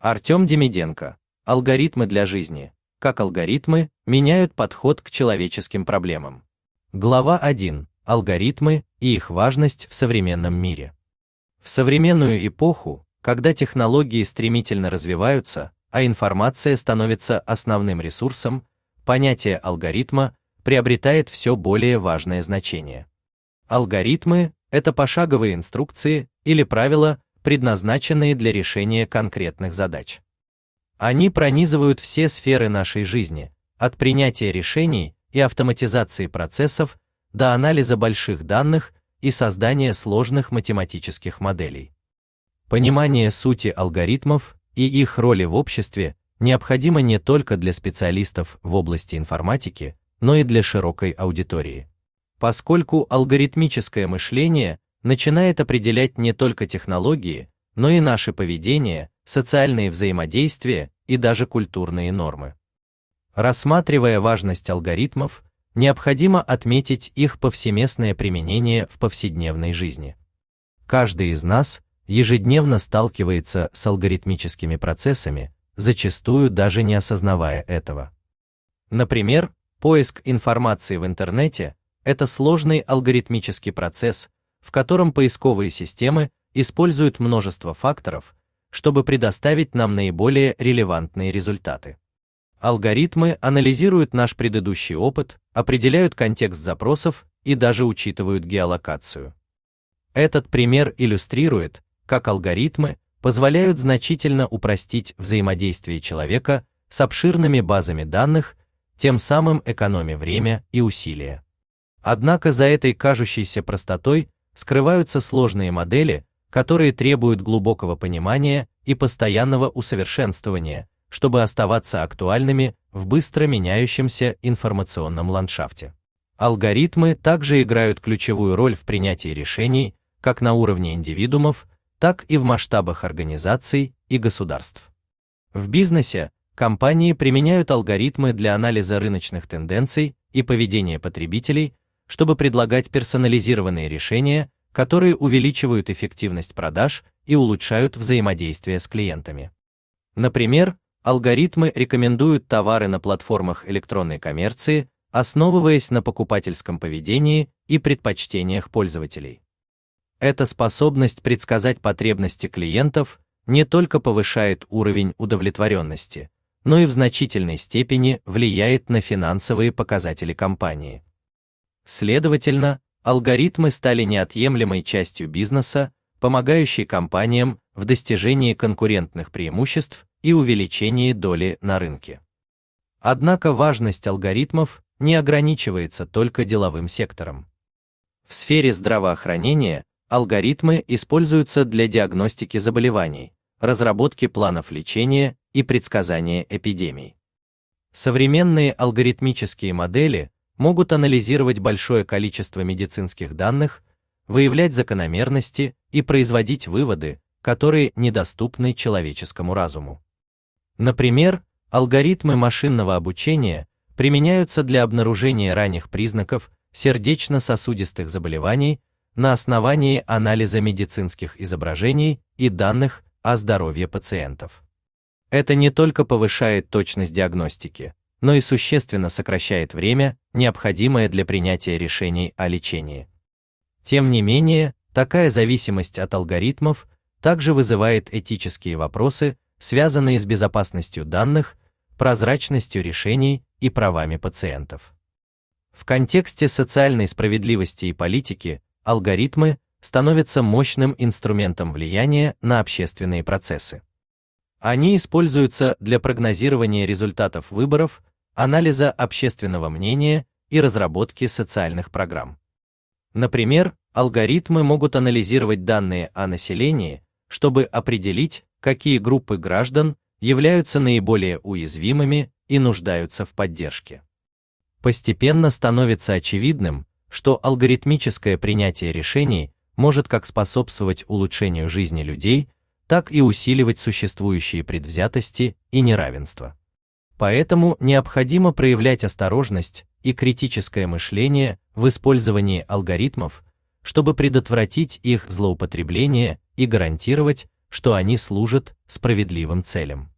Артем Демиденко. Алгоритмы для жизни. Как алгоритмы меняют подход к человеческим проблемам. Глава 1. Алгоритмы и их важность в современном мире. В современную эпоху, когда технологии стремительно развиваются, а информация становится основным ресурсом, понятие алгоритма приобретает все более важное значение. Алгоритмы – это пошаговые инструкции или правила, предназначенные для решения конкретных задач. Они пронизывают все сферы нашей жизни, от принятия решений и автоматизации процессов до анализа больших данных и создания сложных математических моделей. Понимание сути алгоритмов и их роли в обществе необходимо не только для специалистов в области информатики, но и для широкой аудитории. Поскольку алгоритмическое мышление начинает определять не только технологии, но и наше поведение, социальные взаимодействия и даже культурные нормы. Рассматривая важность алгоритмов, необходимо отметить их повсеместное применение в повседневной жизни. Каждый из нас ежедневно сталкивается с алгоритмическими процессами, зачастую даже не осознавая этого. Например, поиск информации в интернете – это сложный алгоритмический процесс, в котором поисковые системы используют множество факторов, чтобы предоставить нам наиболее релевантные результаты. Алгоритмы анализируют наш предыдущий опыт, определяют контекст запросов и даже учитывают геолокацию. Этот пример иллюстрирует, как алгоритмы позволяют значительно упростить взаимодействие человека с обширными базами данных, тем самым экономя время и усилия. Однако за этой кажущейся простотой скрываются сложные модели, которые требуют глубокого понимания и постоянного усовершенствования, чтобы оставаться актуальными в быстро меняющемся информационном ландшафте. Алгоритмы также играют ключевую роль в принятии решений как на уровне индивидуумов, так и в масштабах организаций и государств. В бизнесе компании применяют алгоритмы для анализа рыночных тенденций и поведения потребителей, чтобы предлагать персонализированные решения, которые увеличивают эффективность продаж и улучшают взаимодействие с клиентами. Например, алгоритмы рекомендуют товары на платформах электронной коммерции, основываясь на покупательском поведении и предпочтениях пользователей. Эта способность предсказать потребности клиентов не только повышает уровень удовлетворенности, но и в значительной степени влияет на финансовые показатели компании. Следовательно, алгоритмы стали неотъемлемой частью бизнеса, помогающей компаниям в достижении конкурентных преимуществ и увеличении доли на рынке. Однако важность алгоритмов не ограничивается только деловым сектором. В сфере здравоохранения алгоритмы используются для диагностики заболеваний, разработки планов лечения и предсказания эпидемий. Современные алгоритмические модели могут анализировать большое количество медицинских данных, выявлять закономерности и производить выводы, которые недоступны человеческому разуму. Например, алгоритмы машинного обучения применяются для обнаружения ранних признаков сердечно-сосудистых заболеваний на основании анализа медицинских изображений и данных о здоровье пациентов. Это не только повышает точность диагностики, но и существенно сокращает время, необходимое для принятия решений о лечении. Тем не менее, такая зависимость от алгоритмов также вызывает этические вопросы, связанные с безопасностью данных, прозрачностью решений и правами пациентов. В контексте социальной справедливости и политики алгоритмы становятся мощным инструментом влияния на общественные процессы. Они используются для прогнозирования результатов выборов, анализа общественного мнения и разработки социальных программ. Например, алгоритмы могут анализировать данные о населении, чтобы определить, какие группы граждан являются наиболее уязвимыми и нуждаются в поддержке. Постепенно становится очевидным, что алгоритмическое принятие решений может как способствовать улучшению жизни людей, так и усиливать существующие предвзятости и неравенство. Поэтому необходимо проявлять осторожность и критическое мышление в использовании алгоритмов, чтобы предотвратить их злоупотребление и гарантировать, что они служат справедливым целям.